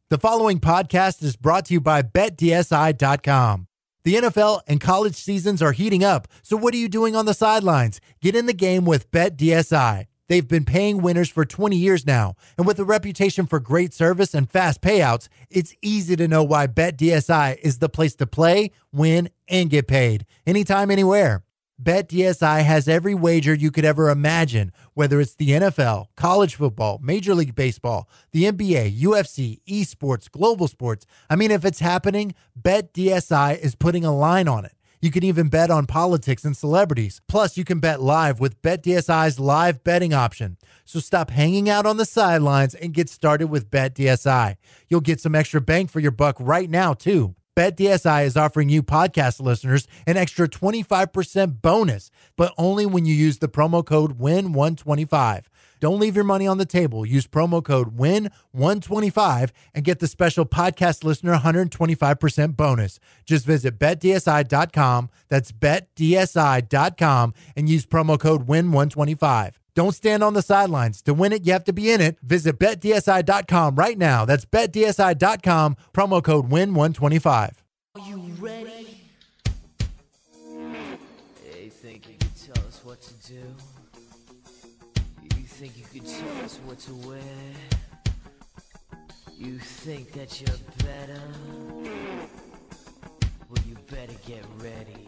The following podcast is brought to you by BetDSI.com. The NFL and college seasons are heating up, so what are you doing on the sidelines? Get in the game with BetDSI. They've been paying winners for 20 years now, and with a reputation for great service and fast payouts, it's easy to know why BetDSI is the place to play, win, and get paid. Anytime, anywhere. BetDSI has every wager you could ever imagine, whether it's the NFL, college football, Major League Baseball, the NBA, UFC, esports, global sports. I mean, if it's happening, BetDSI is putting a line on it. You can even bet on politics and celebrities. Plus, you can bet live with BetDSI's live betting option. So stop hanging out on the sidelines and get started with BetDSI. You'll get some extra bang for your buck right now, too. BetDSI is offering you podcast listeners an extra 25% bonus, but only when you use the promo code WIN125. Don't leave your money on the table. Use promo code WIN125 and get the special podcast listener 125% bonus. Just visit BetDSI.com. That's BetDSI.com and use promo code WIN125. Don't stand on the sidelines. To win it, you have to be in it. Visit BetDSI.com right now. That's BetDSI.com, promo code WIN125. Are you ready? You think you can tell us what to do? You think you can tell us what to wear? You think that you're better? Well, you better get ready.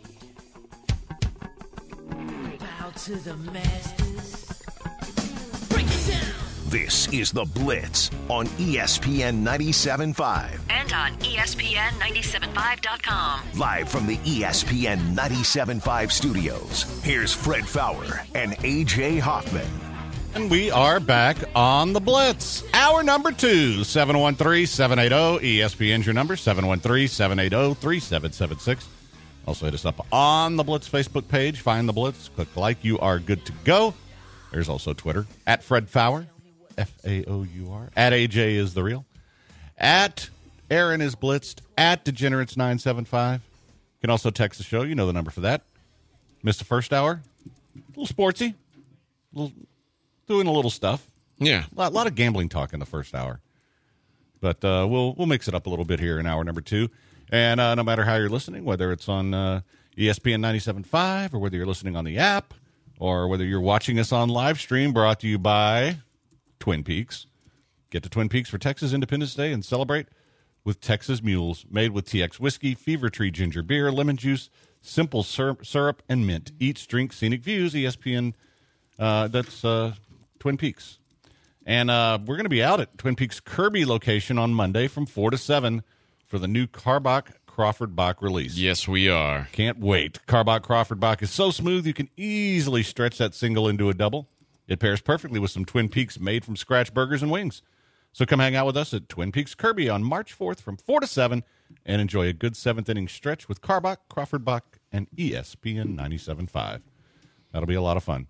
Bow to the masters. Break it down. This is The Blitz on ESPN 97.5. And on ESPN975.com. Live from the ESPN 97.5 studios, here's Fred Faour and A.J. Hoffman. And we are back on The Blitz. Hour number 2, 713-780. ESPN's your number, 713-780-3776. Also hit us up on the Blitz Facebook page. Find the Blitz. Click like. You are good to go. There's also Twitter. At Fred Faour. Faour. At AJ is the real. At Aaron is blitzed. At Degenerates975. You can also text the show. You know the number for that. Missed the first hour. A little sportsy. Doing a little stuff. Yeah. A lot of gambling talk in the first hour. But we'll mix it up a little bit here in hour number 2. And no matter how you're listening, whether it's on ESPN 97.5 or whether you're listening on the app or whether you're watching us on live stream, brought to you by Twin Peaks. Get to Twin Peaks for Texas Independence Day and celebrate with Texas Mules, made with TX whiskey, Fever Tree ginger beer, lemon juice, simple syrup, and mint. Each drink, scenic views, ESPN. That's Twin Peaks. And we're going to be out at Twin Peaks Kirby location on Monday from 4 to 7 for the new Karbach Crawford Bach release. Yes, we are. Can't wait. Karbach Crawford Bach is so smooth you can easily stretch that single into a double. It pairs perfectly with some Twin Peaks made from scratch burgers and wings. So come hang out with us at Twin Peaks Kirby on March 4th from 4 to 7 and enjoy a good 7th inning stretch with Karbach, Crawford Bach, and ESPN 97.5. That'll be a lot of fun.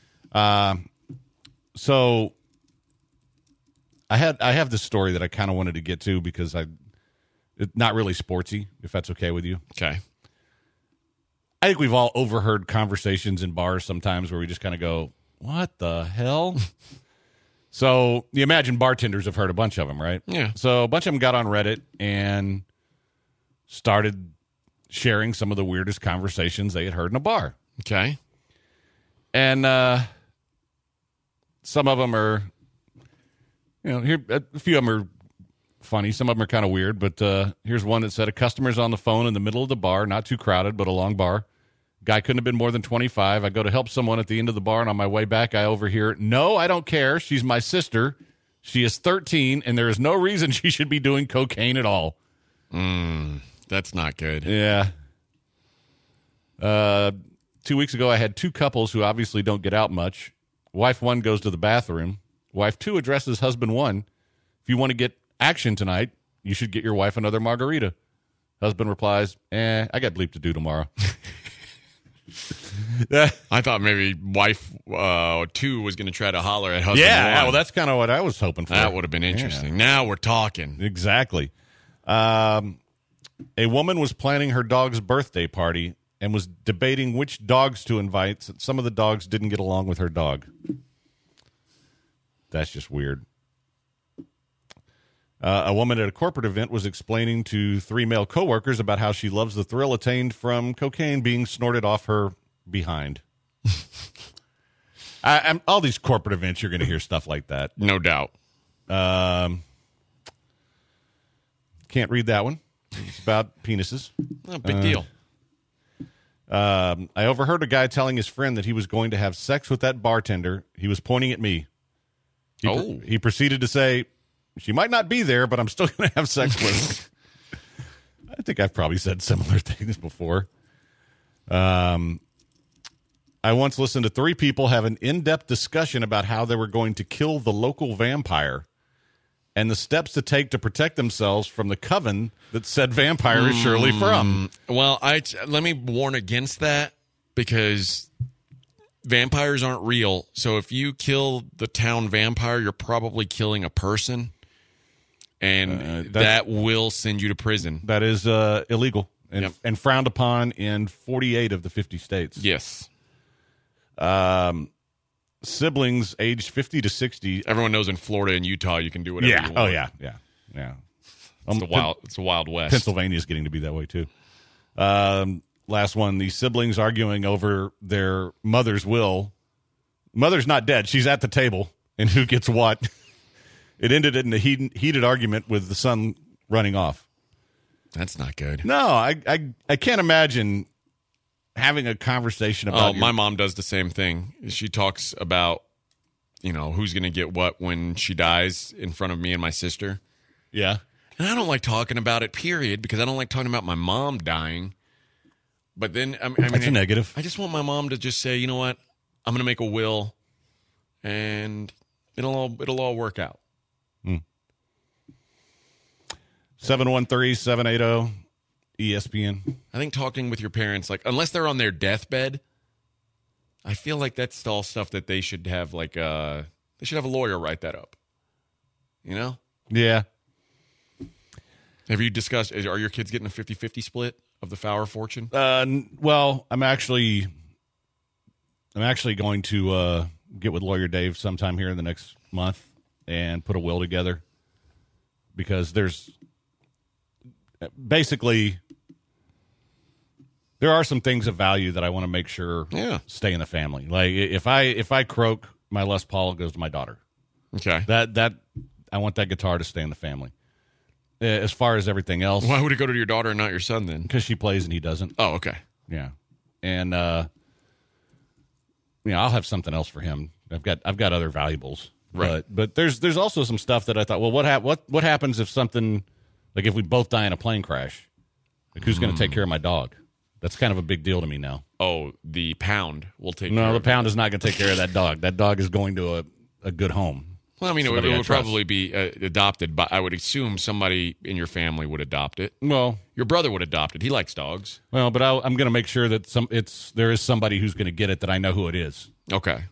So I have this story that I kind of wanted to get to because it's not really sportsy, if that's okay with you. Okay. I think we've all overheard conversations in bars sometimes where we just kind of go, what the hell? So you imagine bartenders have heard a bunch of them, right? Yeah. So a bunch of them got on Reddit and started sharing some of the weirdest conversations they had heard in a bar. Okay. And some of them are, here a few of them are funny. Some of them are kind of weird, but here's one that said a customer's on the phone in the middle of the bar, not too crowded, but a long bar. Guy couldn't have been more than 25. I go to help someone at the end of the bar, and on my way back, I overhear, "No, I don't care. She's my sister. She is 13, and there is no reason she should be doing cocaine at all." That's not good. Yeah. 2 weeks ago, I had 2 couples who obviously don't get out much. Wife 1 goes to the bathroom. Wife 2 addresses husband 1. If you want to get action tonight, you should get your wife another margarita. Husband replies, I got bleep to do tomorrow. I thought maybe wife 2 was going to try to holler at husband 1. Yeah, well, that's kind of what I was hoping for. That would have been interesting. Yeah. Now we're talking. Exactly. A woman was planning her dog's birthday party and was debating which dogs to invite. Some of the dogs didn't get along with her dog. That's just weird. A woman at a corporate event was explaining to 3 male coworkers about how she loves the thrill attained from cocaine being snorted off her behind. All these corporate events, you're going to hear stuff like that. No doubt. Can't read that one. It's about penises. No, big deal. I overheard a guy telling his friend that he was going to have sex with that bartender. He was pointing at me. He proceeded to say, she might not be there, but I'm still going to have sex with her. I think I've probably said similar things before. I once listened to 3 people have an in-depth discussion about how they were going to kill the local vampire and the steps to take to protect themselves from the coven that said vampire is surely from. Well, let me warn against that, because vampires aren't real. So if you kill the town vampire, you're probably killing a person, and that will send you to prison. That is illegal and frowned upon in 48 of the 50 states. Yes. Siblings aged 50 to 60. Everyone knows in Florida and Utah you can do whatever you want. Oh, yeah. It's the Wild West. Pennsylvania is getting to be that way, too. Last one, the siblings arguing over their mother's will. Mother's not dead. She's at the table, and who gets what. It ended in a heated argument with the son running off. That's not good. No, I can't imagine having a conversation about my mom does the same thing. She talks about, who's going to get what when she dies in front of me and my sister. Yeah. And I don't like talking about it, period, because I don't like talking about my mom dying. But then, that's a negative. I just want my mom to just say, you know what, I'm going to make a will, and it'll all work out. 713-780-ESPN. I think talking with your parents, unless they're on their deathbed, I feel like that's all stuff that they should have, they should have a lawyer write that up. Yeah. Have you discussed, are your kids getting a 50-50 split of the Fowler fortune? Well, I'm actually going to get with Lawyer Dave sometime here in the next month and put a will together, because there's basically there are some things of value that I want to make sure stay in the family. Like if I croak, my Les Paul goes to my daughter. Okay. That I want that guitar to stay in the family. As far as everything else, why would it go to your daughter and not your son then? Because she plays and he doesn't. Oh, okay. Yeah, and I'll have something else for him. I've got other valuables, right? But there's also some stuff that I thought, well, what happens if something, like if we both die in a plane crash? Like who's going to take care of my dog? That's kind of a big deal to me now. Oh, the pound will take care No, of the pound is not going to take care of that dog. That dog is going to a good home. Well, I mean, it would probably be adopted, but I would assume somebody in your family would adopt it. Well, your brother would adopt it. He likes dogs. Well, but I'm going to make sure that there is somebody who's going to get it that I know who it is. Okay.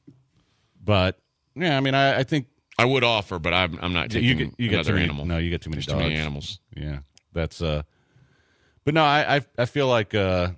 But yeah, I mean, I think I would offer, but I'm not taking you get another animal. No, you get too many dogs. Too many animals. Yeah, that's But no, I feel like I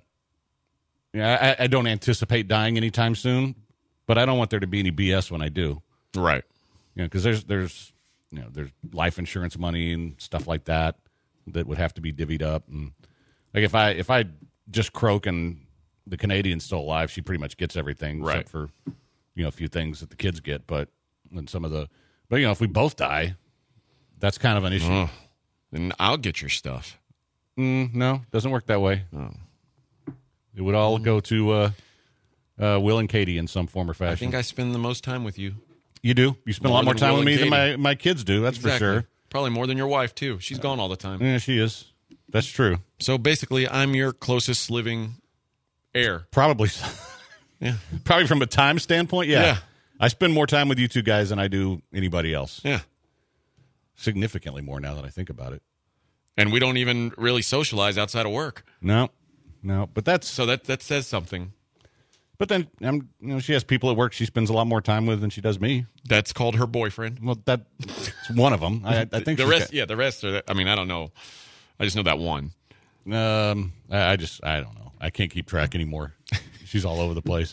don't anticipate dying anytime soon, but I don't want there to be any BS when I do. Right. Because there's life insurance money and stuff like that would have to be divvied up, and like if I just croak and the Canadian's still alive, she pretty much gets everything, right? Except for a few things that the kids get, but if we both die, that's kind of an issue. Then I'll get your stuff. No, doesn't work that way. Oh. It would all go to Will and Katie in some form or fashion. I think I spend the most time with you. You do? You spend a lot more time with me than my kids do, that's exactly. for sure. Probably more than your wife, too. She's gone all the time. Yeah, she is. That's true. So basically, I'm your closest living heir. Probably so. Yeah. Probably from a time standpoint, yeah. Yeah. I spend more time with you two guys than I do anybody else. Yeah. Significantly more now that I think about it. And we don't even really socialize outside of work. No. But so that says something. But then, she has people at work she spends a lot more time with than she does me. That's called her boyfriend. Well, that's one of them. I think the rest. Yeah, the rest are. I mean, I don't know. I just know that one. I don't know. I can't keep track anymore. She's all over the place.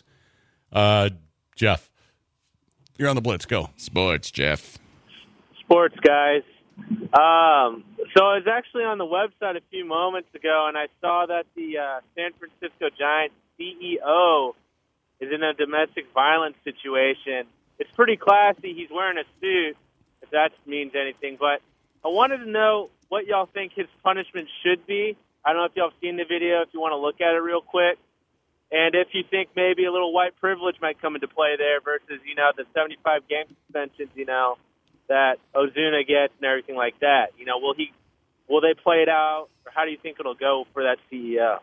Jeff, you're on the Blitz. Go. Sports, Jeff. Sports, guys. So I was actually on the website a few moments ago, and I saw that the San Francisco Giants CEO is in a domestic violence situation. It's pretty classy. He's wearing a suit, if that means anything. But I wanted to know what y'all think his punishment should be. I don't know if y'all have seen the video, if you want to look at it real quick. And if you think maybe a little white privilege might come into play there versus, the 75-game suspensions, that Ozuna gets and everything like that. Will they play it out, or how do you think it'll go for that CEO?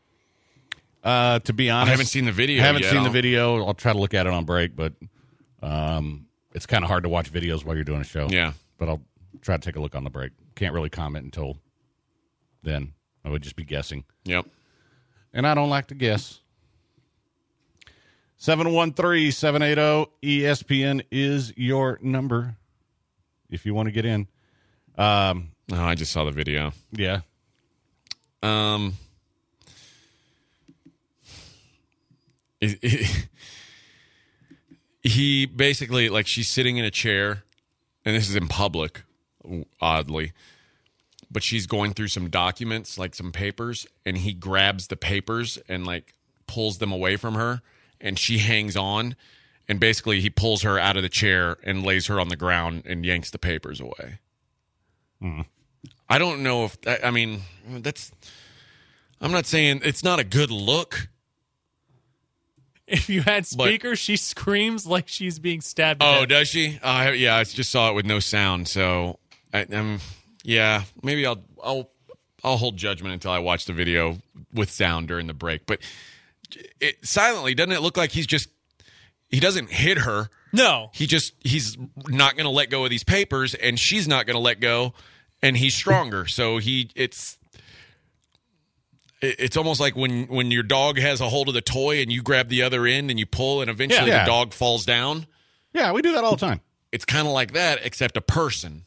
To be honest, I haven't seen the video. The video. I'll try to look at it on break, but it's kind of hard to watch videos while you're doing a show. Yeah. But I'll try to take a look on the break. Can't really comment until then. I would just be guessing. Yep. And I don't like to guess. 713-780-ESPN is your number if you want to get in. I just saw the video. Yeah. He basically, she's sitting in a chair, and this is in public, oddly, but she's going through some documents, some papers, and he grabs the papers and, pulls them away from her, and she hangs on, and basically he pulls her out of the chair and lays her on the ground and yanks the papers away. Mm. I don't know if, I'm not saying it's not a good look. If you had speakers, she screams like she's being stabbed. Oh, does she? Yeah, I just saw it with no sound. So, maybe I'll hold judgment until I watch the video with sound during the break. But silently, doesn't it look like he doesn't hit her? No, he's not going to let go of these papers, and she's not going to let go, and he's stronger. So It's almost like when your dog has a hold of the toy and you grab the other end and you pull and eventually the dog falls down. Yeah, we do that all the time. It's kind of like that, except a person.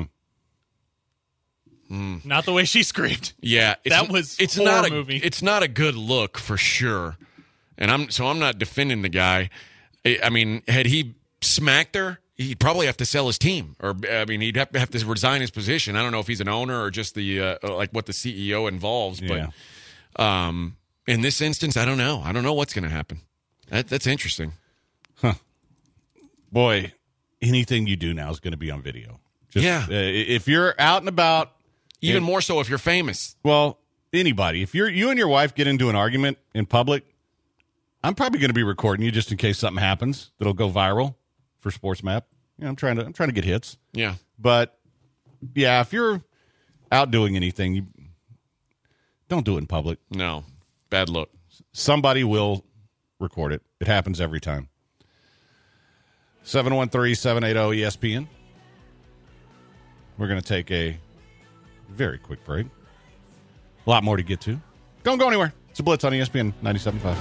Not the way she screamed. Yeah, it's not a movie. It's not a good look for sure. And I'm not defending the guy. I mean, had he smacked her, he'd probably have to sell his team, or he'd have to resign his position. I don't know if he's an owner or just the what the CEO involves, but in this instance, I don't know. I don't know what's going to happen. That's interesting. Huh. Boy, anything you do now is going to be on video. If you're out and about, even more so if you're famous. Well, anybody. If you and your wife get into an argument in public, I'm probably going to be recording you just in case something happens that'll go viral for SportsMap. I'm trying to get hits. Yeah. But yeah, if you're out doing anything, you don't do it in public. No. Bad look. Somebody will record it. It happens every time. 713-780-ESPN. We're going to take a very quick break. A lot more to get to. Don't go anywhere. It's a Blitz on ESPN 97.5.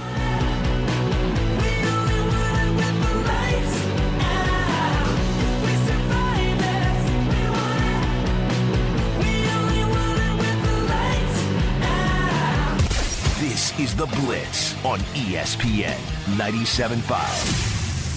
This is The Blitz on ESPN 97.5.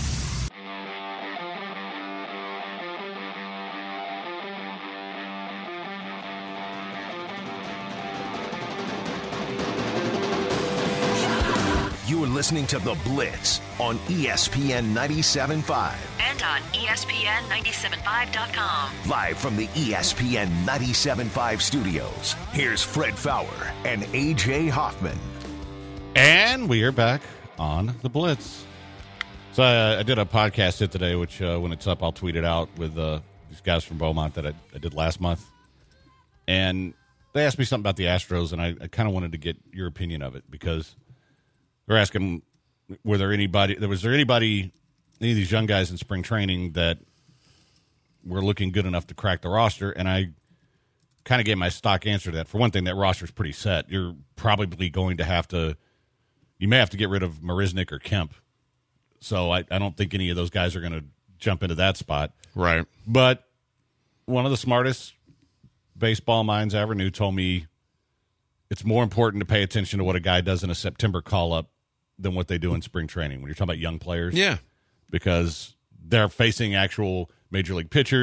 You are listening to The Blitz on ESPN 97.5. And on ESPN 97.5.com. Live from the ESPN 97.5 studios, here's Fred Fowler and A.J. Hoffman. And we are back on The Blitz. So I did a podcast hit today, which when it's up, I'll tweet it out with these guys from Beaumont that I did last month. And they asked me something about the Astros, and I kind of wanted to get your opinion of it because they're asking, was there anybody, any of these young guys in spring training that were looking good enough to crack the roster? And I kind of gave my stock answer to that. For one thing, that roster's pretty set. You're probably going to have to, you may have to get rid of Marisnik or Kemp. So I don't think any of those guys are going to jump into that spot. Right. But one of the smartest baseball minds I ever knew told me it's more important to pay attention to what a guy does in a September call-up than what they do in spring training when you're talking about young players. Yeah. Because they're facing actual major league pitchers.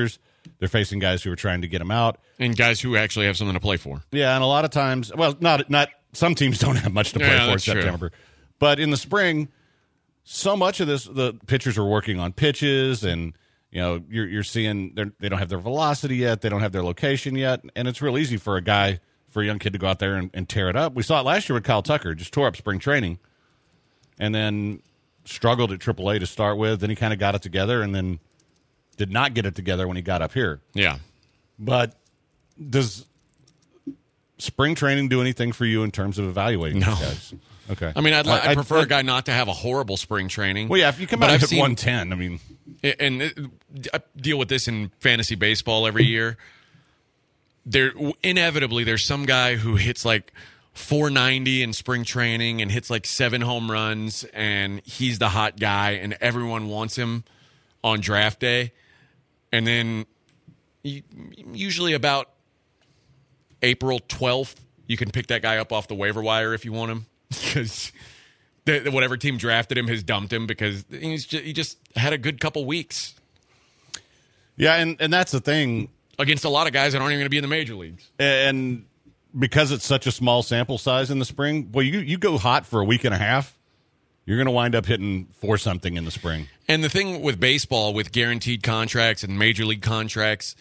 They're facing guys who are trying to get them out. And guys who actually have something to play for. Yeah, and a lot of times, well, not some teams don't have much to play for in September. True. But in the spring, so much of this, the pitchers are working on pitches, and you're seeing they don't have their velocity yet, they don't have their location yet, and it's real easy for a young kid to go out there and tear it up. We saw it last year with Kyle Tucker, just tore up spring training, and then struggled at AAA to start with. Then he kind of got it together, and then did not get it together when he got up here. Yeah. But does spring training do anything for you in terms of evaluating these guys? Okay. I mean, I prefer a guy not to have a horrible spring training. Well, yeah, if you come out at 110, I mean. And I deal with this in fantasy baseball every year. Inevitably, there's some guy who hits like 490 in spring training and hits like 7 home runs, and he's the hot guy, and everyone wants him on draft day. And then usually about April 12th, you can pick that guy up off the waiver wire if you want him, because whatever team drafted him has dumped him because he just had a good couple weeks. Yeah, and that's the thing. Against a lot of guys that aren't even going to be in the major leagues. And because it's such a small sample size in the spring, well, you go hot for a week and a half, you're going to wind up hitting 4-something in the spring. And the thing with baseball, with guaranteed contracts and major league contracts,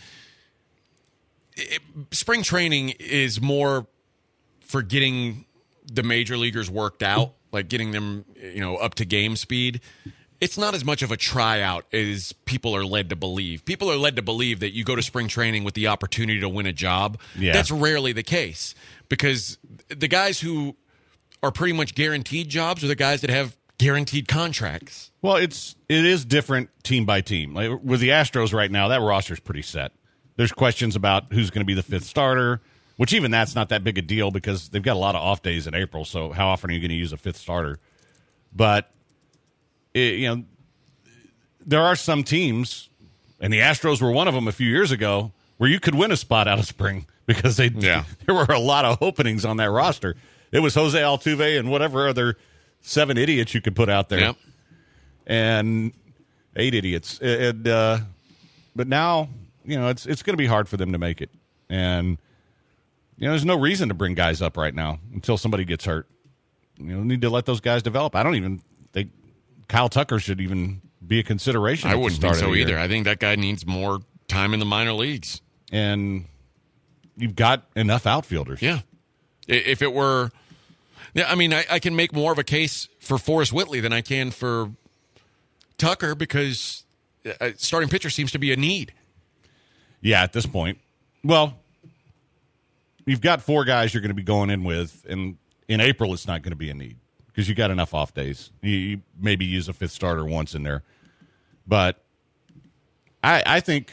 spring training is more for getting the major leaguers worked out, like getting them, up to game speed. It's not as much of a tryout as people are led to believe. People are led to believe that you go to spring training with the opportunity to win a job. Yeah. That's rarely the case, because the guys who are pretty much guaranteed jobs are the guys that have guaranteed contracts. Well, it is different team by team. Like with the Astros right now, that roster's pretty set. There's questions about who's going to be the 5th starter, which even that's not that big a deal because they've got a lot of off days in April, so how often are you going to use a 5th starter? But there are some teams, and the Astros were one of them a few years ago, where you could win a spot out of spring because there were a lot of openings on that roster. It was Jose Altuve and whatever other 7 idiots you could put out there. Yep. And 8 idiots. But now, it's going to be hard for them to make it. And, there's no reason to bring guys up right now until somebody gets hurt. Need to let those guys develop. I don't even think Kyle Tucker should even be a consideration. I wouldn't think so either. I think that guy needs more time in the minor leagues. And you've got enough outfielders. Yeah. If it were... Yeah, I mean, I can make more of a case for Forrest Whitley than I can for Tucker because starting pitcher seems to be a need. Yeah, at this point. Well, you've got 4 guys you're going to be going in with, and in April it's not going to be a need because you got enough off days. You maybe use a 5th starter once in there. But I think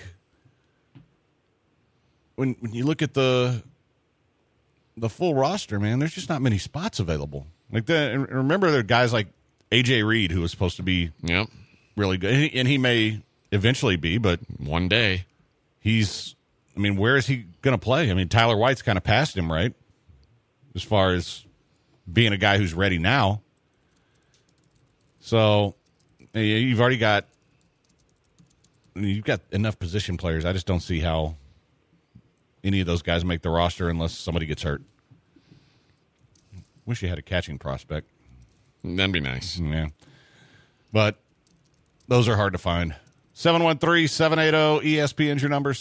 when you look at the full roster, man, there's just not many spots available. Remember, there are guys like A.J. Reed, who was supposed to be really good, and he may eventually be, but one day where is he going to play? I mean, Tyler White's kind of passed him, right? As far as being a guy who's ready now. So you've got enough position players. I just don't see how any of those guys make the roster unless somebody gets hurt. Wish you had a catching prospect. That'd be nice. Yeah. But those are hard to find. 713-780-ESPN's your number,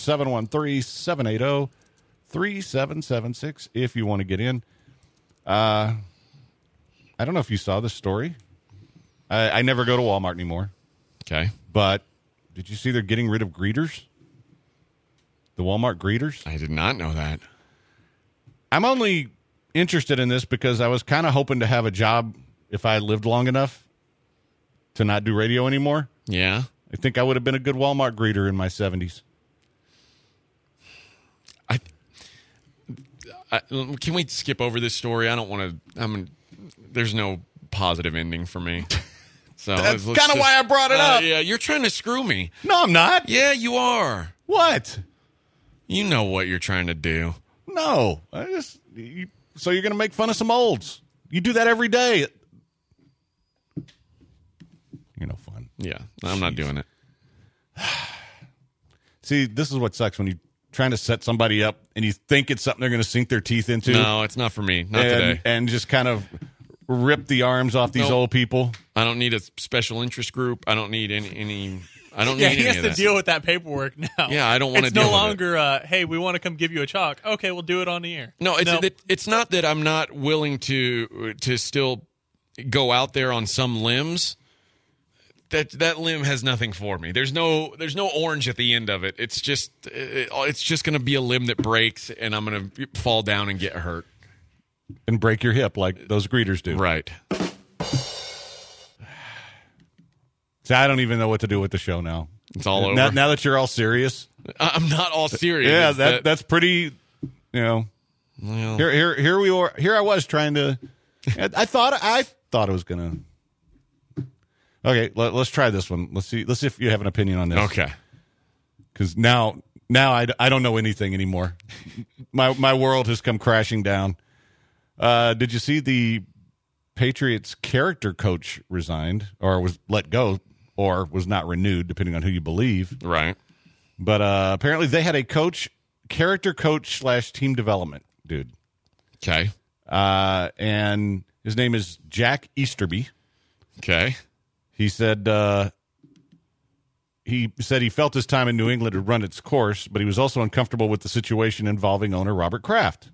713-780-3776 if you want to get in. I don't know if you saw this story. I never go to Walmart anymore. Okay. But did you see they're getting rid of greeters? The Walmart greeters? I did not know that. I'm only interested in this because I was kind of hoping to have a job if I lived long enough to not do radio anymore. Yeah. I think I would have been a good Walmart greeter in my 70s. Can we skip over this story? I don't want to. There's no positive ending for me. So that's kind of why I brought it up. Yeah, you're trying to screw me. No, I'm not. Yeah, you are. What? You know what you're trying to do. No. So you're going to make fun of some olds. You do that every day. You're no fun. Yeah, I'm not doing it. See, this is what sucks when you're trying to set somebody up and you think it's something they're going to sink their teeth into. No, it's not for me. Not today. And just kind of rip the arms off these old people. I don't need a special interest group. I don't need any I don't need Yeah, any he has of to that. deal with that paperwork now. Yeah, I don't want to It's deal no with longer, hey, we want to come give you a chalk. Okay, we'll do it on the air. No, it's not that I'm not willing to still go out there on some limbs. That limb has nothing for me. There's no orange at the end of it. It's just going to be a limb that breaks, and I'm going to fall down and get hurt And break your hip like those greeters do. Right. See, I don't even know what to do with the show now. It's all over. Now that you're all serious. I'm not all serious. Yeah, that's pretty. Well, here we were. Here I was trying to. I thought it was gonna. Okay, let's try this one. Let's see if you have an opinion on this. Okay. Because now I don't know anything anymore. My world has come crashing down. Did you see the Patriots character coach resigned or was let go or was not renewed, depending on who you believe? Right. But apparently they had a character coach / team development dude. Okay. And his name is Jack Easterby. Okay. He said he felt his time in New England had run its course, but he was also uncomfortable with the situation involving owner Robert Kraft,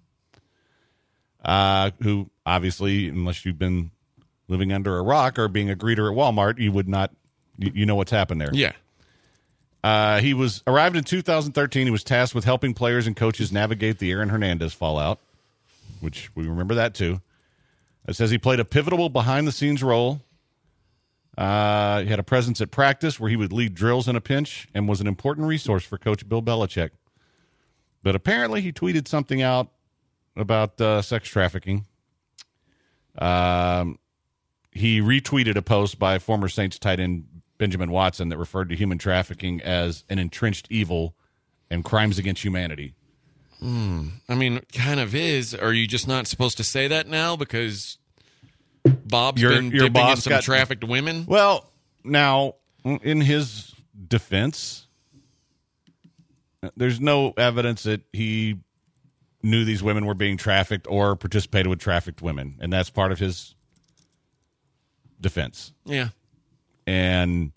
who obviously, unless you've been living under a rock or being a greeter at Walmart, you would not, you know what's happened there. Yeah. He was arrived in 2013. He was tasked with helping players and coaches navigate the Aaron Hernandez fallout, which we remember that too. It says he played a pivotal behind-the-scenes role. He had a presence at practice where he would lead drills in a pinch and was an important resource for Coach Bill Belichick. But apparently he tweeted something out about sex trafficking. He retweeted a post by former Saints tight end Benjamin Watson that referred to human trafficking as an entrenched evil and crimes against humanity. I mean, it kind of is. Are you just not supposed to say that now because Bob's been dipping in some trafficked women? Well, now, in his defense, there's no evidence that he knew these women were being trafficked or participated with trafficked women, and that's part of his defense. Yeah. And,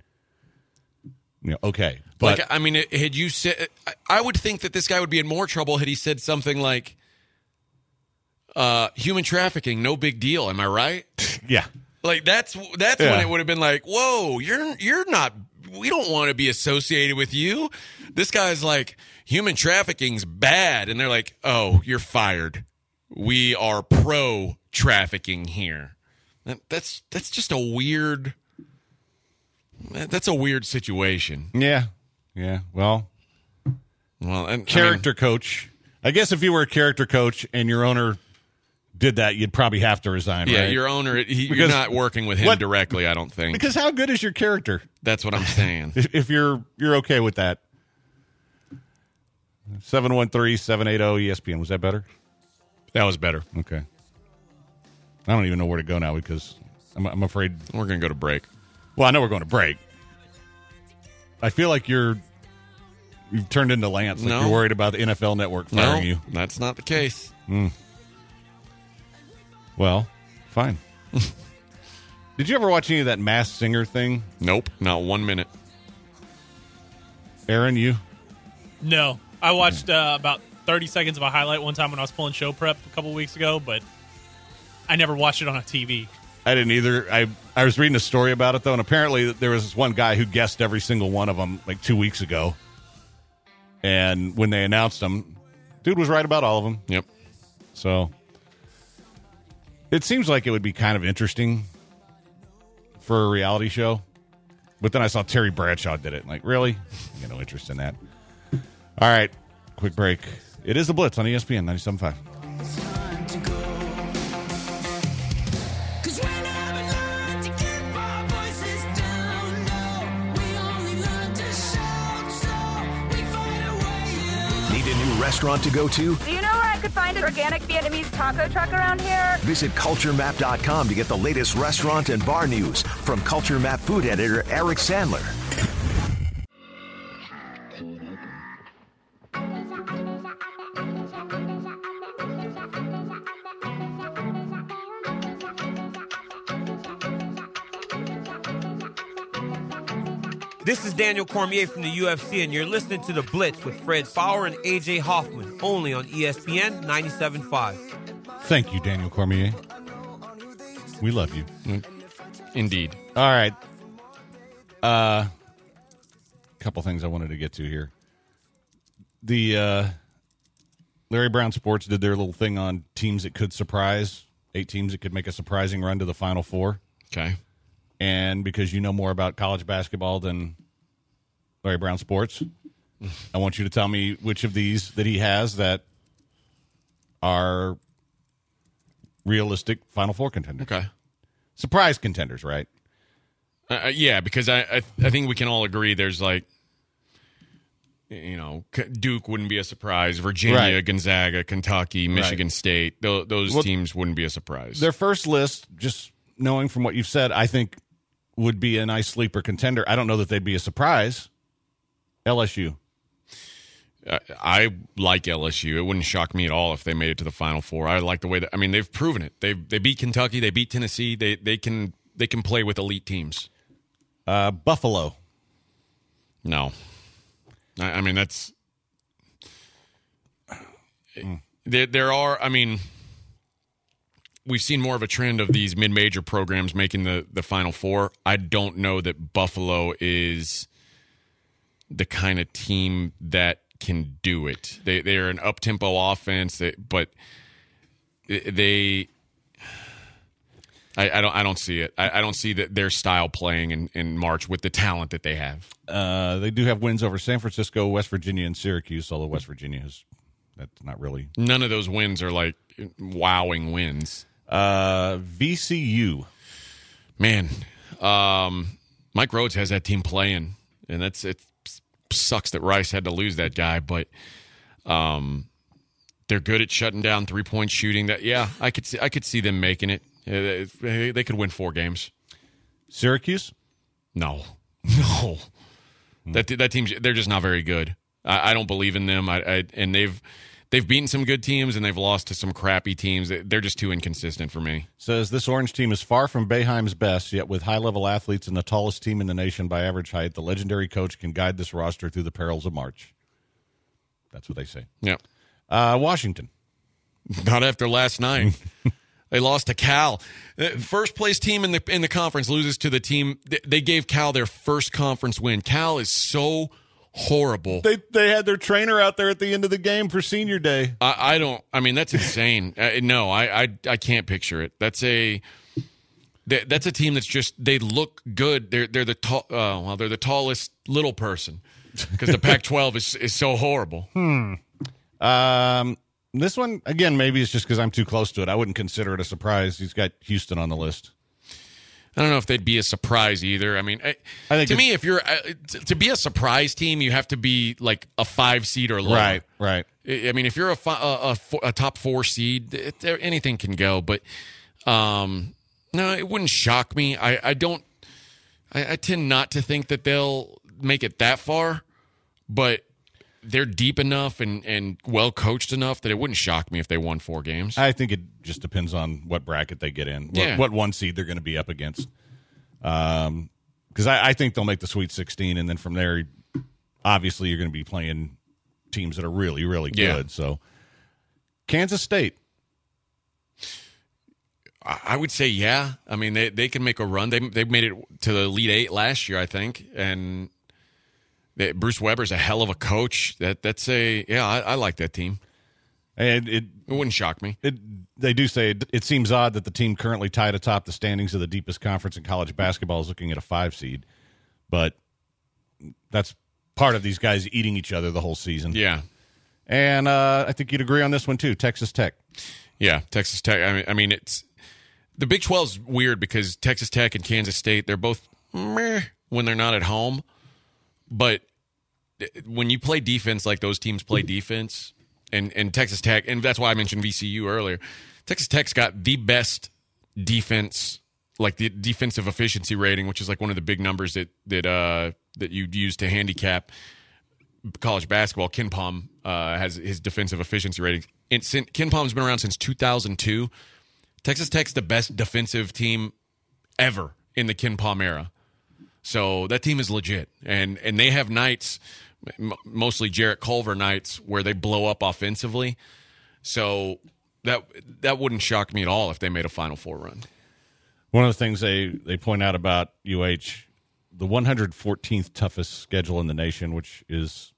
okay. But, like, I mean, had you said, I would think that this guy would be in more trouble had he said something like, human trafficking, no big deal. Am I right? Yeah. Like that's when it would have been like, whoa, you're not, we don't want to be associated with you. This guy's like, human trafficking's bad. And they're like, oh, you're fired. We are pro trafficking here. That's just a weird, that's a weird situation. Yeah. Yeah. Well, and character coach. I guess if you were a character coach and your owner did that, you'd probably have to resign, yeah, right? your owner, you're not working with him directly, I don't think. Because how good is your character? That's what I'm saying. If you're okay with that. 713-780-ESPN. Was that better? That was better. Okay. I don't even know where to go now because I'm afraid. We're going to go to break. Well, I know we're going to break. I feel like you've turned into Lance. Like you're worried about the NFL Network firing you. That's not the case. Well, fine. Did you ever watch any of that Masked Singer thing? Nope, not 1 minute. Aaron, you? No. I watched about 30 seconds of a highlight one time when I was pulling show prep a couple weeks ago, but I never watched it on a TV. I didn't either. I was reading a story about it, though, and apparently there was this one guy who guessed every single one of them like 2 weeks ago. And when they announced them, dude was right about all of them. Yep. So it seems like it would be kind of interesting for a reality show. But then I saw Terry Bradshaw did it. Like, really? I got no interest in that. All right. Quick break. It is The Blitz on ESPN 97.5. Need a new restaurant to go to? Do you know where I could find an organic Vietnamese taco truck around here? Visit CultureMap.com to get the latest restaurant and bar news from Culture Map food editor Eric Sandler. This is Daniel Cormier from the UFC, and you're listening to The Blitz with Fred Fowler and AJ Hoffman, only on ESPN 97.5. Thank you, Daniel Cormier. We love you. Indeed. All right. Couple things I wanted to get to here. The Larry Brown Sports did their little thing on teams that could surprise, 8 teams that could make a surprising run to the Final Four. Okay. And because you know more about college basketball than Larry Brown Sports, I want you to tell me which of these that he has that are realistic Final Four contenders. Okay. Surprise contenders, right? Yeah, because I think we can all agree there's like, Duke wouldn't be a surprise. Virginia, right. Gonzaga, Kentucky, Michigan right. State. Those teams wouldn't be a surprise. Their first list, just knowing from what you've said, I think would be a nice sleeper contender. I don't know that they'd be a surprise. LSU. I like LSU. It wouldn't shock me at all if they made it to the Final Four. I like the way that they've proven it. They beat Kentucky. They beat Tennessee. They can play with elite teams. Buffalo. No. I mean, that's there are. I mean, we've seen more of a trend of these mid-major programs making the Final Four. I don't know that Buffalo is the kind of team that can do it. They are an up-tempo offense, but I don't see it. I don't see their style playing in March with the talent that they have. They do have wins over San Francisco, West Virginia, and Syracuse, although West Virginia that's not really. None of those wins are like wowing wins. VCU. Man, Mike Rhodes has that team playing, and it sucks that Rice had to lose that guy, but they're good at shutting down three-point shooting. I could see them making it. They could win 4 games. Syracuse? No. That team's they're just not very good. I don't believe in them. And they've beaten some good teams and they've lost to some crappy teams. They're just too inconsistent for me. Says this Orange team is far from Boeheim's best, yet with high-level athletes and the tallest team in the nation by average height, the legendary coach can guide this roster through the perils of March. That's what they say. Yeah. Washington. Not after last night. They lost to Cal. First place team in the conference loses to the team. They gave Cal their first conference win. Cal is so horrible. They had their trainer out there at the end of the game for senior day. That's insane. No, I can't picture it. That's a team that's just, they look good. They're the tallest little person because the Pac-12 is so horrible. This one, again, maybe it's just because I'm too close to it. I wouldn't consider it a surprise. He's got Houston on the list. I don't know if they'd be a surprise either. I mean, I think to me, if you're to be a surprise team, you have to be like a 5 seed or lower. Right. I mean, if you're a top 4 seed, anything can go. But no, it wouldn't shock me. I tend not to think that they'll make it that far, but they're deep enough and well coached enough that it wouldn't shock me if they won 4 games. I think it just depends on what bracket they get in, what 1 seed they're going to be up against. Because I think they'll make the Sweet 16, and then from there, obviously, you're going to be playing teams that are really, really good. Yeah. So, Kansas State. I would say, yeah. I mean, they can make a run. They made it to the Elite 8 last year, I think, and Bruce Weber's a hell of a coach. I like that team. And it wouldn't shock me. They do say it seems odd that the team currently tied atop the standings of the deepest conference in college basketball is looking at a 5 seed, but that's part of these guys eating each other the whole season. Yeah, and I think you'd agree on this one too. Texas Tech. Yeah, Texas Tech. I mean, it's the Big 12 is weird because Texas Tech and Kansas State, they're both meh when they're not at home, but when you play defense like those teams play defense, and Texas Tech, and that's why I mentioned VCU earlier, Texas Tech's got the best defense, like the defensive efficiency rating, which is like one of the big numbers that you use to handicap college basketball. KenPom has his defensive efficiency rating. KenPom's been around since 2002. Texas Tech's the best defensive team ever in the KenPom era. So that team is legit. And they have nights, mostly Jarrett Culver nights, where they blow up offensively. So that wouldn't shock me at all if they made a Final Four run. One of the things they point out about UH, the 114th toughest schedule in the nation, which is,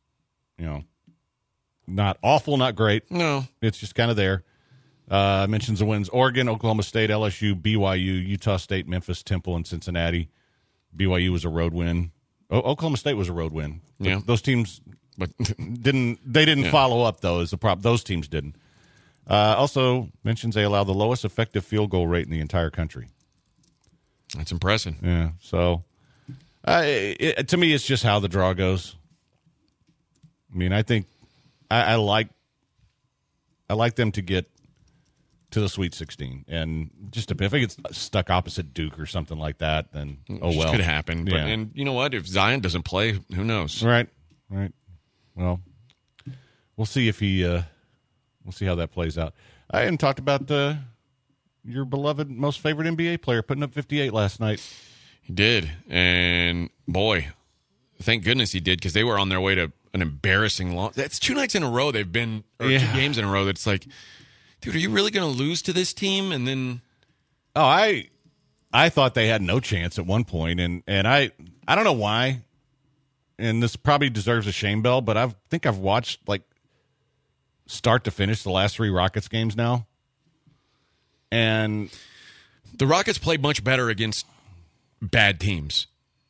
not awful, not great. No. It's just kind of there. Mentions the wins: Oregon, Oklahoma State, LSU, BYU, Utah State, Memphis, Temple, and Cincinnati. BYU was a road win. Oklahoma State was a road win. Yeah. Those teams didn't follow up, though, is the problem. Those teams didn't. Also mentions they allow the lowest effective field goal rate in the entire country. That's impressive. Yeah. So, to me, it's just how the draw goes. I mean, I think I like them to get to the Sweet 16, and just if it gets stuck opposite Duke or something like that, then Which could happen. But, and you know what? If Zion doesn't play, who knows? Right. Well, we'll see if he. We'll see how that plays out. I haven't talked about your beloved, most favorite NBA player putting up 58 last night. He did, and boy, thank goodness he did, because they were on their way to an embarrassing loss. That's 2 nights in a row they've been, or 2 games in a row. That's like, dude, are you really going to lose to this team? And then, I thought they had no chance at one point, and I don't know why. And this probably deserves a shame bell, but I think I've watched like start to finish the last 3 Rockets games now, and the Rockets play much better against bad teams.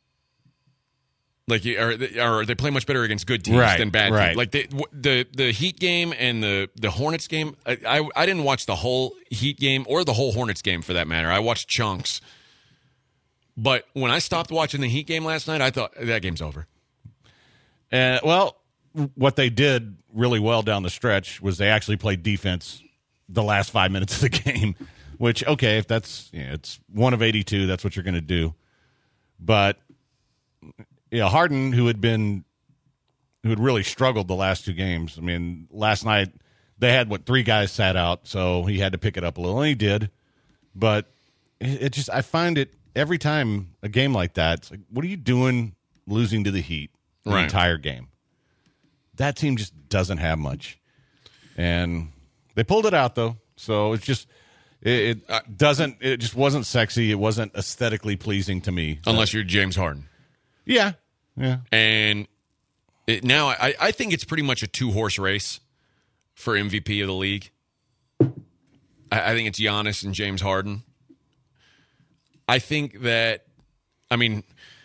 Like, or they play much better against good teams than bad teams. Like the Heat game and the Hornets game. I didn't watch the whole Heat game or the whole Hornets game for that matter. I watched chunks. But when I stopped watching the Heat game last night, I thought that game's over. Well, what they did really well down the stretch was they actually played defense the last 5 minutes of the game, which, okay, if that's, it's 1 of 82, that's what you're going to do. But Harden, who had really struggled the last 2 games. I mean, last night they had 3 guys sat out, so he had to pick it up a little, and he did. But it just, I find it every time a game like that, it's like, what are you doing losing to the Heat the entire game? That team just doesn't have much, and they pulled it out though. So it's just it just wasn't sexy. It wasn't aesthetically pleasing to me, unless you're James Harden. Yeah. And now I think it's pretty much a 2-horse race for MVP of the league. I think it's Giannis and James Harden. I think that, I mean,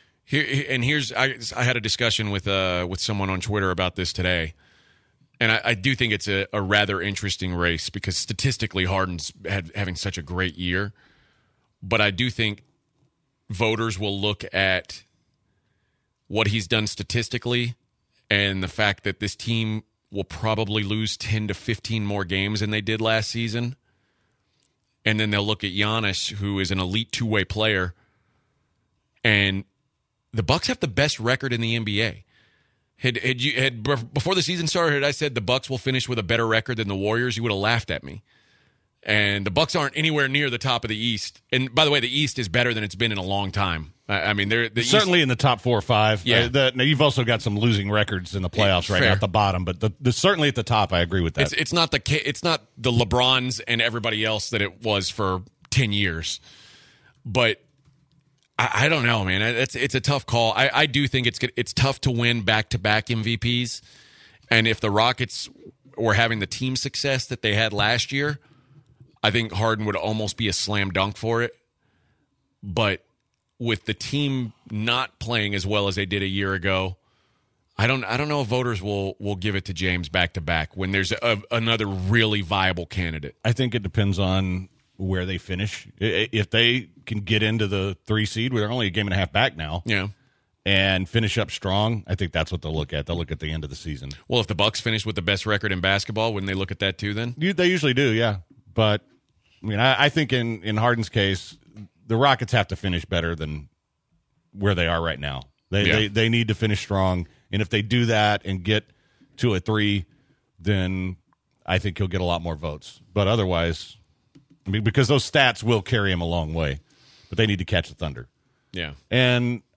I had a discussion with someone on Twitter about this today, and I do think it's a rather interesting race because statistically Harden's having such a great year, but I do think voters will look at what he's done statistically and the fact that this team will probably lose 10 to 15 more games than they did last season. And then they'll look at Giannis, who is an elite 2-way player. And the Bucks have the best record in the NBA. Before the season started, had I said the Bucks will finish with a better record than the Warriors, you would have laughed at me. And the Bucks aren't anywhere near the top of the East. And by the way, the East is better than it's been in a long time. I mean, they're certainly in the top 4 or 5. Yeah. Now you've also got some losing records in the playoffs right now at the bottom, but certainly at the top, I agree with that. It's not the LeBrons and everybody else that it was for 10 years. But I don't know, man. It's a tough call. I do think it's tough to win back-to-back MVPs. And if the Rockets were having the team success that they had last year, I think Harden would almost be a slam dunk for it. But with the team not playing as well as they did a year ago, I don't know if voters will give it to James back to back when there's another really viable candidate. I think it depends on where they finish. If they can get into the 3 seed, they're only a game and a half back now. Yeah. And finish up strong, I think that's what they'll look at. They'll look at the end of the season. Well, if the Bucks finish with the best record in basketball, wouldn't they look at that too then? They usually do, yeah. But, I mean, I think in Harden's case, the Rockets have to finish better than where they are right now. They need to finish strong, and if they do that and get to a 3, then I think he'll get a lot more votes. But otherwise, I mean, because those stats will carry him a long way, but they need to catch the Thunder. Yeah. And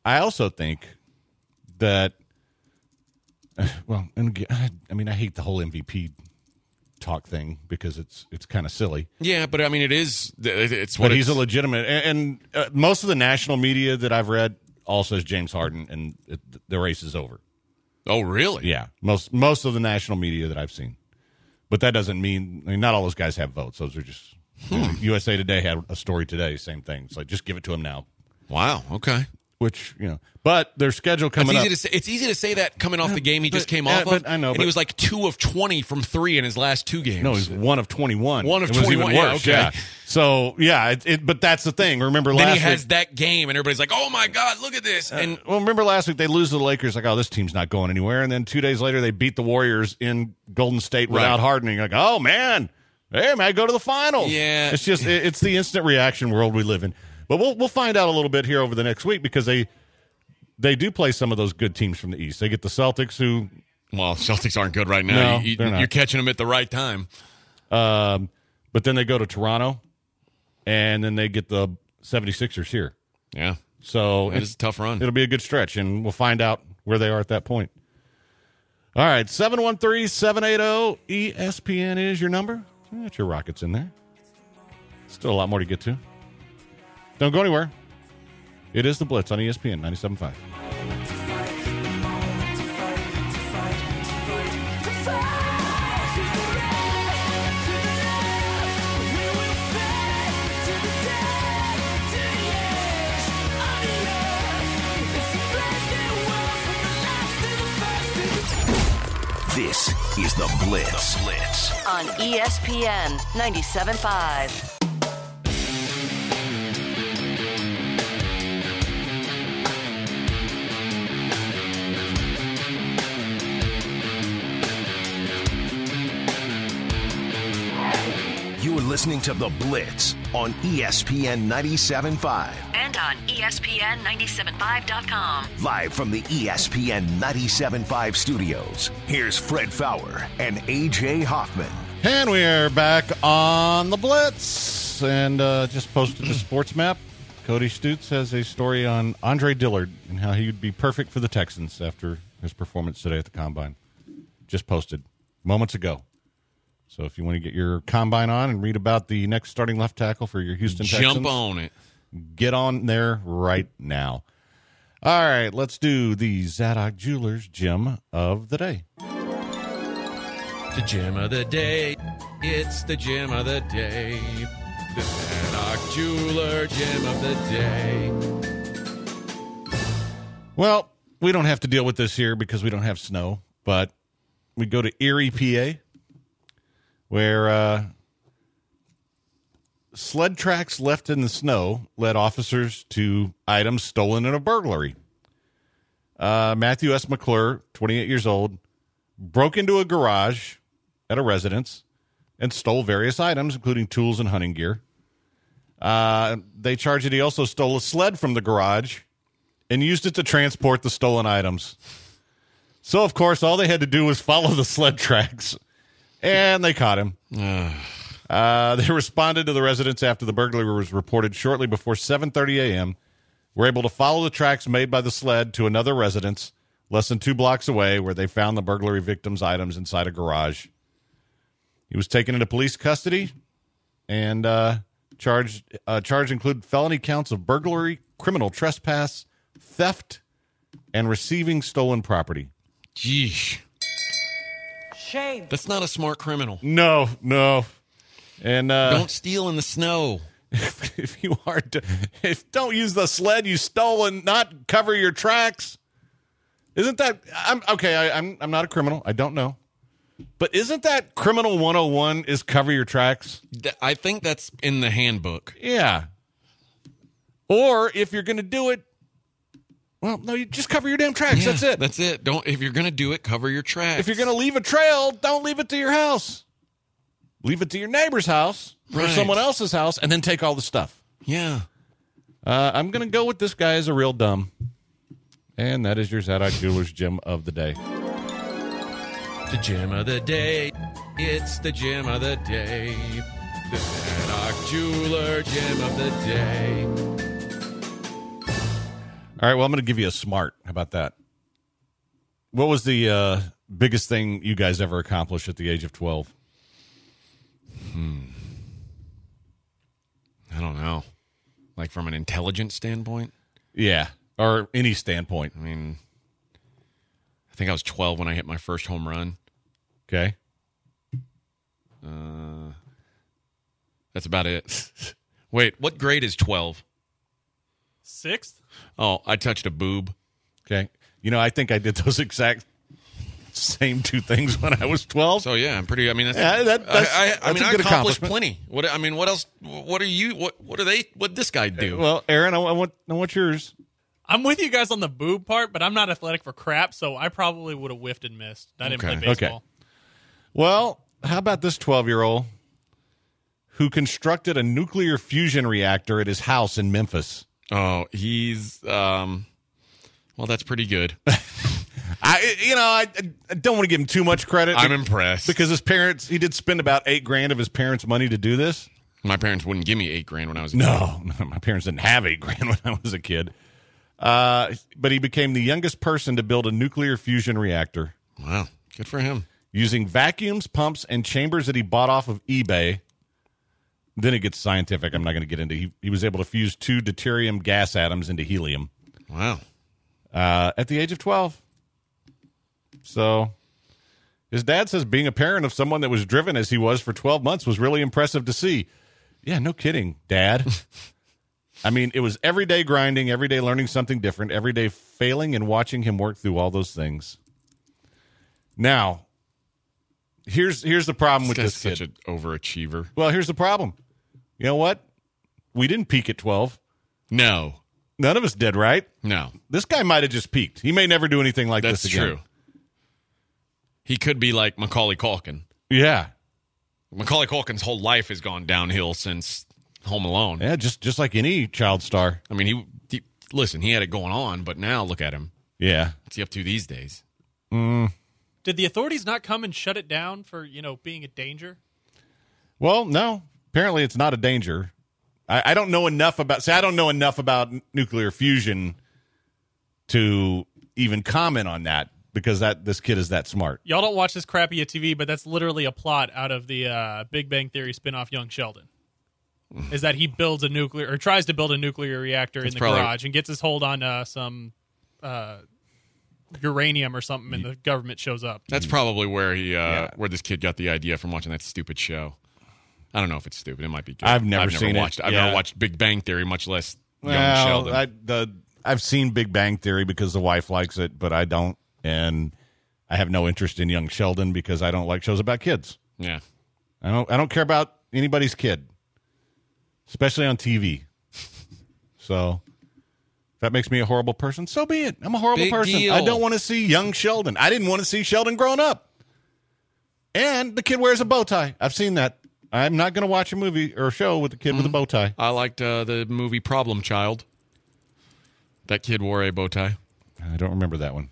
I also think that, well, and again, I mean, I hate the whole MVP talk thing because it's kind of silly. Yeah, but I mean, it's what but he's a legitimate, and most of the national media that I've read all says James Harden, and the race is over. Oh, really? Yeah, most of the national media that I've seen. But that doesn't mean, I mean, not all those guys have votes. Those are just, USA Today had a story today, same thing. It's like, just give it to him now. Wow, okay. Which, but their schedule coming up. It's easy to say that coming off the game he just came off of. I know. And he was like 2 of 20 from 3 in his last 2 games. No, he's 1 of 21. 1 of it was 21. Even worse. Yeah, okay. Yeah. So, yeah, but that's the thing. Remember last week. Then week. he has that game, and everybody's like, oh, my God, look at this. And remember last week they lose to the Lakers, like, oh, this team's not going anywhere. And then 2 days later they beat the Warriors in Golden State without hardening. Like, oh, man. Hey, man, go to the finals. Yeah. It's just, it's the instant reaction world we live in. But we'll find out a little bit here over the next week because they do play some of those good teams from the East. They get the Celtics who... Well, Celtics aren't good right now. No, they're not. You're catching them at the right time. But then they go to Toronto, and then they get the 76ers here. Yeah. So it's a tough run. It'll be a good stretch, and we'll find out where they are at that point. All right, 713-780-ESPN is your number. Got your Rockets in there. Still a lot more to get to. Don't go anywhere. It is The Blitz on ESPN 97.5. This is The Blitz. On ESPN 97.5. You are listening to The Blitz on ESPN 97.5. And on ESPN 97.5.com. Live from the ESPN 97.5 studios, here's Fred Fowler and AJ Hoffman. And we are back on The Blitz. And just posted the sports map. Cody Stutz has a story on Andre Dillard and how he would be perfect for the Texans after his performance today at the Combine. Just posted moments ago. So if you want to get your Combine on and read about the next starting left tackle for your Houston Texans, jump on it. Get on there right now. All right, let's do the Zadok Jewelers Gem of the Day. The gem of the day. It's the gem of the day. The Zadok Jeweler Gem of the Day. Well, we don't have to deal with this here because we don't have snow, but we go to Erie, PA, where sled tracks left in the snow led officers to items stolen in a burglary. Matthew S. McClure, 28 years old, broke into a garage at a residence and stole various items, including tools and hunting gear. They charge that he also stole a sled from the garage and used it to transport the stolen items. So, of course, all they had to do was follow the sled tracks. And they caught him. They responded to the residence after the burglary was reported shortly before 7:30 a.m. Were able to follow the tracks made by the sled to another residence less than 2 blocks away where they found the burglary victim's items inside a garage. He was taken into police custody and charge included felony counts of burglary, criminal trespass, theft, and receiving stolen property. Geesh. Shame. That's not a smart criminal. No. And don't steal in the snow. If you are, don't use the sled you stole and not cover your tracks. Isn't that? I'm not a criminal. I don't know, but isn't that criminal 101? Is cover your tracks? I think that's in the handbook. Yeah. Or if you're going to do it, well, no, you just cover your damn tracks. Yeah, that's it. That's it. If you're going to do it, cover your tracks. If you're going to leave a trail, don't leave it to your house. Leave it to your neighbor's house or someone else's house, and then take all the stuff. Yeah. I'm going to go with this guy is a real dumb. And that is your Zadok Jewelers Gem of the Day. The gem of the day. It's the gem of the day. The Zadok Jeweler Gem of the Day. All right, well, I'm going to give you a smart. How about that? What was the biggest thing you guys ever accomplished at the age of 12? I don't know. Like from an intelligence standpoint? Yeah, or any standpoint. I mean, I think I was 12 when I hit my first home run. Okay. That's about it. Wait, what grade is 12? 6th? Oh, I touched a boob. Okay. You know, I think I did those exact same two things when I was 12. So yeah, I'm pretty. I mean, that's, I mean, I a good accomplished accomplishment. plenty. What else? What are you? What do they? What this guy do? Well, Aaron, I want yours. I'm with you guys on the boob part, but I'm not athletic for crap, so I probably would have whiffed and missed. I didn't play baseball. Okay. Well, how about this 12-year-old who constructed a nuclear fusion reactor at his house in Memphis? Oh, he's well, that's pretty good. I don't want to give him too much credit. I'm impressed because his parents. He did spend about $8,000 of his parents' money to do this. My parents wouldn't give me $8,000 when I was a kid. No, my parents didn't have $8,000 when I was a kid. But he became the youngest person to build a nuclear fusion reactor. Wow, good for him. Using vacuums, pumps, and chambers that he bought off of eBay. Then it gets scientific. I'm not going to get into. He was able to fuse 2 deuterium gas atoms into helium. Wow. At the age of 12. So his dad says being a parent of someone that was driven as he was for 12 months was really impressive to see. Yeah, no kidding, Dad. I mean, it was every day grinding, every day learning something different, every day failing and watching him work through all those things. Now, here's the problem with this kid. Such an overachiever. Well, here's the problem. You know what? We didn't peak at 12. No. None of us did, right? No. This guy might have just peaked. He may never do anything like That's this again. true. He could be like Macaulay Culkin. Yeah. Macaulay Culkin's whole life has gone downhill since Home Alone. Yeah, just like any child star. I mean, he listen, he had it going on, but now look at him. Yeah. What's he up to these days? Did the authorities not come and shut it down for, being a danger? Well, no. Apparently it's not a danger. I don't know enough about... See, I don't know enough about nuclear fusion to even comment on that because this kid is that smart. Y'all don't watch this crappy TV, but that's literally a plot out of the Big Bang Theory spinoff Young Sheldon. Is that he builds a nuclear... or tries to build a nuclear reactor in the garage and gets his hold on some... uranium or something, and the government shows up. That's probably where where this kid got the idea from watching that stupid show. I don't know if it's stupid. It might be good. I've never seen watched it. I've never watched Big Bang Theory, much less Young Sheldon. I've seen Big Bang Theory because the wife likes it, but I don't, and I have no interest in Young Sheldon because I don't like shows about kids. Yeah, I don't care about anybody's kid, especially on TV. So. If that makes me a horrible person, so be it. I'm a horrible person. Deal. I don't want to see young Sheldon. I didn't want to see Sheldon growing up. And the kid wears a bow tie. I've seen that. I'm not going to watch a movie or a show with a kid with a bow tie. I liked the movie Problem Child. That kid wore a bow tie. I don't remember that one.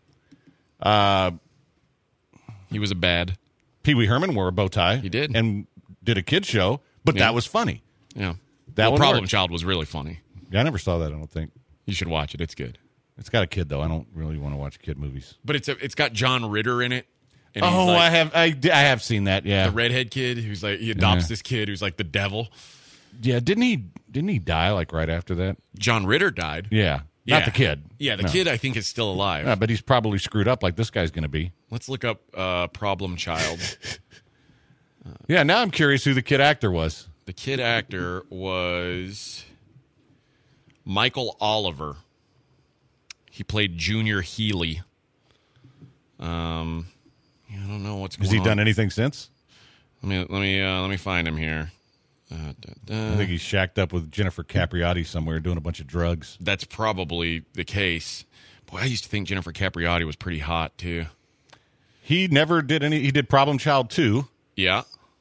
He was a bad. Pee Wee Herman wore a bow tie. He did. And did a kid's show, but that was funny. Yeah. That one Problem worked. Child was really funny. Yeah, I never saw that, I don't think. You should watch it. It's good. It's got a kid, though. I don't really want to watch kid movies. But it's got John Ritter in it. And Oh, he's like I have seen that, yeah. the redhead kid who's like, he adopts this kid who's like the devil. Yeah, didn't he die like right after that? John Ritter died. Yeah. Not the kid. Yeah, the No. kid I think is still alive. Yeah, but he's probably screwed up like this guy's going to be. Let's look up Problem Child. Yeah, now I'm curious who the kid actor was. The kid actor was Michael Oliver. He played Junior Healy. I don't know what's going on. Has he done anything since? Let me find him here. I think he's shacked up with Jennifer Capriati somewhere doing a bunch of drugs. That's probably the case. Boy, I used to think Jennifer Capriati was pretty hot too. He never did any. He did Problem Child 2. Yeah.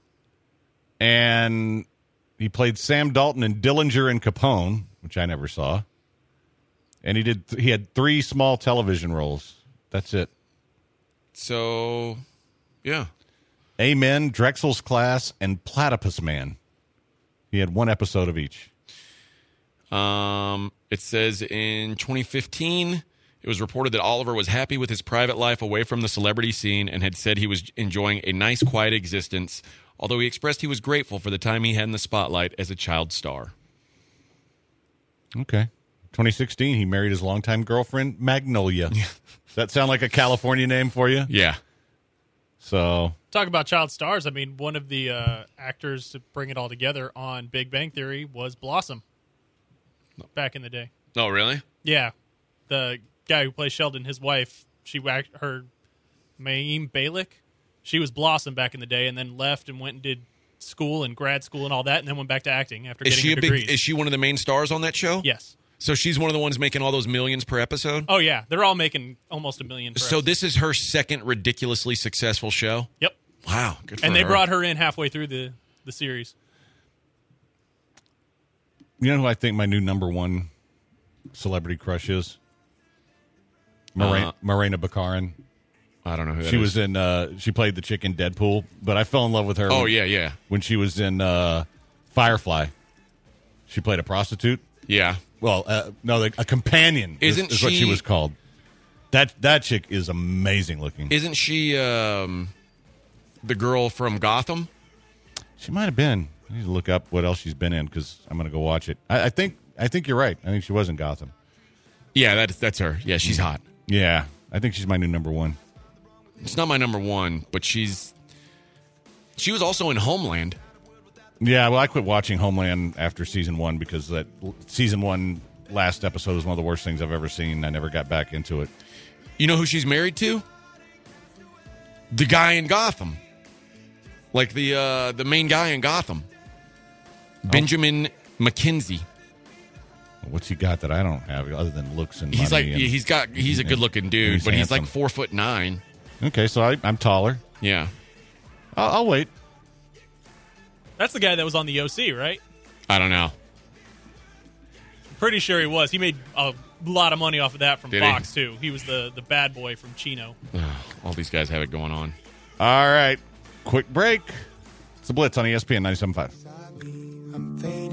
And he played Sam Dalton in Dillinger and Capone, which I never saw. And he had 3 small television roles. That's it. So, yeah. Amen, Drexel's Class, and Platypus Man. He had 1 episode of each. It says in 2015, it was reported that Oliver was happy with his private life away from the celebrity scene and had said he was enjoying a nice, quiet existence, although he expressed he was grateful for the time he had in the spotlight as a child star. Okay. 2016, he married his longtime girlfriend, Magnolia. Does that sound like a California name for you? Yeah. So, talk about child stars. I mean, one of the actors to bring it all together on Big Bang Theory was Blossom back in the day. Oh, really? Yeah. The guy who plays Sheldon, his wife, her Mayim Bialik, she was Blossom back in the day and then left and went and did school and grad school and all that and then went back to acting after getting her degree. Is she one of the main stars on that show? Yes. So she's one of the ones making all those millions per episode? Oh, yeah. They're all making almost $1 million per So episode. this is her second ridiculously successful show? Yep. Wow. Good for and her. they brought her in halfway through the series. you know who I think my new number one celebrity crush is? Morena Baccarin. I don't know who that she is. was in. She played the chick in Deadpool, but I fell in love with her. Yeah. When she was in Firefly, she played a prostitute. Yeah. Well, no, a companion is what she was called. That chick is amazing looking. Isn't she the girl from Gotham? She might have been. I need to look up what else she's been in because I'm going to go watch it. I think you're right. I think she was in Gotham. Yeah, that's her. Yeah, she's hot. Yeah, I think she's my new number one. It's not my number one, but she was also in Homeland. Yeah, well, I quit watching Homeland after season 1 because that season 1 last episode was one of the worst things I've ever seen. I never got back into it. You know who she's married to? The guy in Gotham. Like the main guy in Gotham. Benjamin McKenzie. What's he got that I don't have other than looks and he's money? He's a good looking dude, but he's like handsome. 4'9". Okay, so I'm taller. Yeah. I'll wait. That's the guy that was on the OC, right? I don't know. Pretty sure he was. He made a lot of money off of that from Did Fox, too. He was the bad boy from Chino. All these guys have it going on. All right. Quick break. It's the Blitz on ESPN 97.5.